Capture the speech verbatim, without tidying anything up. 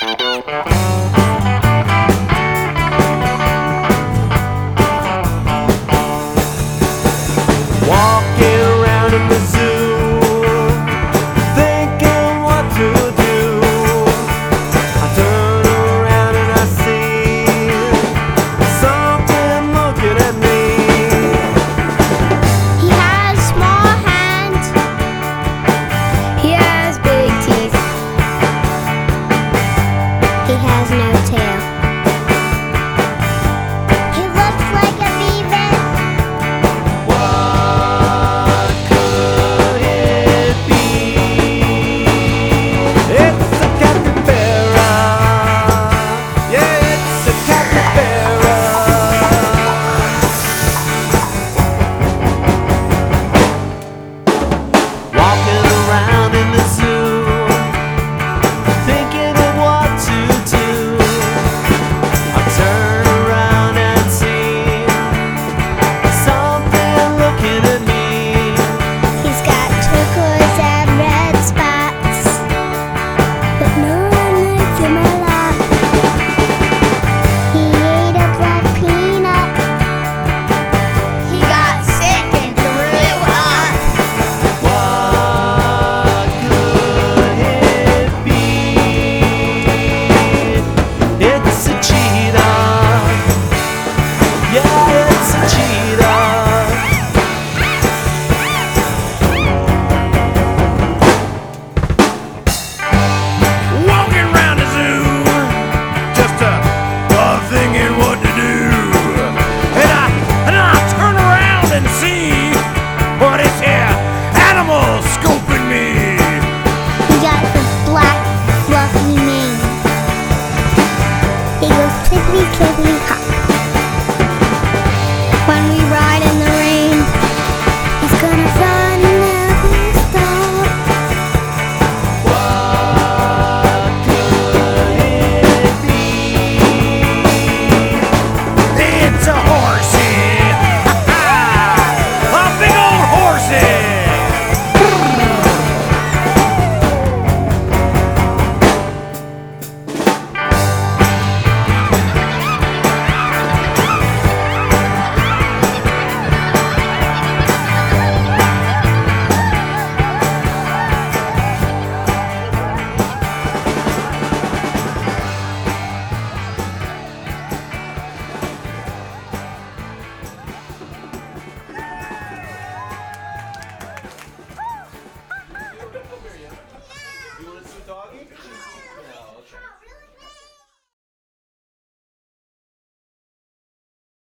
Walking around in the zoo, thinking what to do. I turn around and I see something looking at me. He has small hands. He has big teeth. He has no tail. He looks like a beaver. What could it be? It's a capybara. Yeah, it's a capybara. Walking around in the zoo, thinking of what to do. I turn around and see something looking at me. He's got turquoise and red spots, but no one likes him a lot. He ate a black peanut. He got sick and threw up. What could it be? It's a cheetah. Yeah, it's a cheetah. Walking around the zoo, just uh, uh, thinking what to do. And I, and I turn around and see what is here, animals scoping me. He got the black, fluffy mane. He goes clippity, clippity, hop. When we ride in the rain, he's gonna run and never stop. What could it be? It's a horsey, a big old horsey. You want to see doggy?